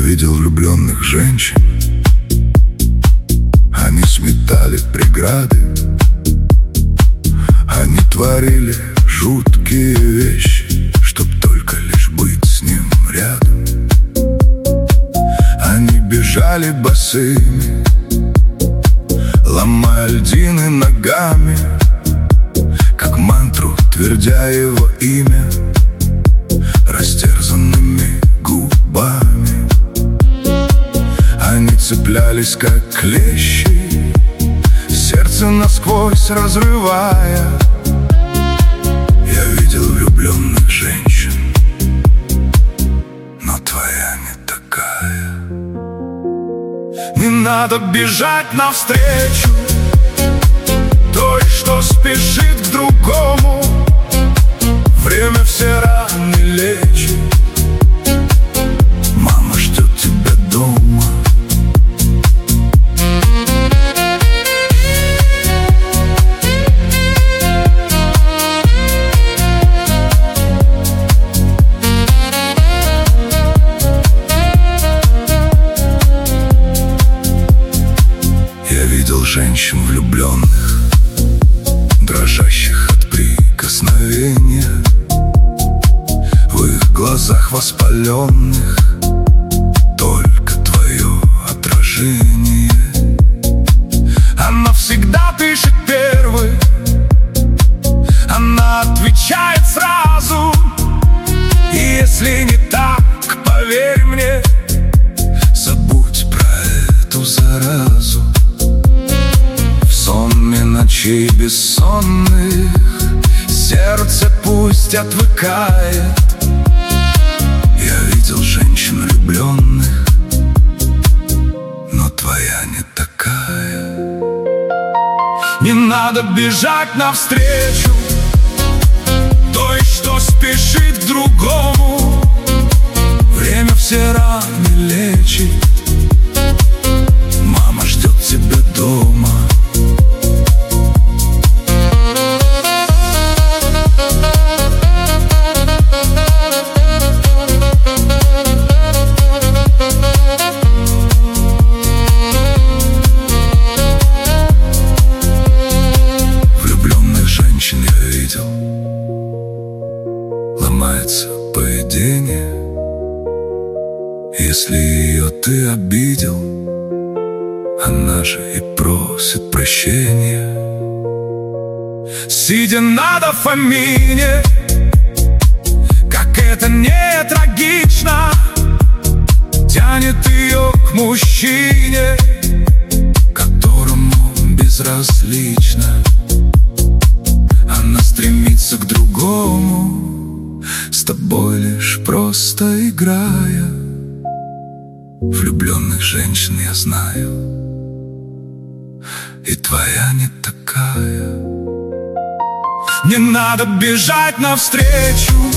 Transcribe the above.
видел влюбленных женщин. Они сметали преграды, они творили жуткие вещи, чтоб только лишь быть с ним рядом. Они бежали босыми, ломая льдины ногами, как мантру твердя его имя растерзанными губами. Они цеплялись, как клещи, сердце насквозь разрывая. Я видел влюбленных женщин, но твоя не такая. Не надо бежать навстречу той, что спешит к другому. Время все раны лечит. Мама ждет тебя дома. Я видел женщин влюбленных, дрожащих от прикосновения, в их глазах воспаленных только твое отражение. Она всегда дышит первой, она отвечает сразу. И если не так, поверь мне, забудь про эту заразу. В сонме ночей бессонных сердце пусть отвыкает. Я видел женщин влюбленных, но твоя не такая. Не надо бежать навстречу той, что спешит к другому. Время все раны лечит. Мама ждет тебя дома. Ломается поведение, если ее ты обидел, она же и просит прощения. Сидя на дофамине, как это не трагично, тянет ее к мужчине, которому безразлично. Она стремится к другому, с тобой лишь просто играя. Влюбленных женщин я знаю, и твоя не такая. Не надо бежать навстречу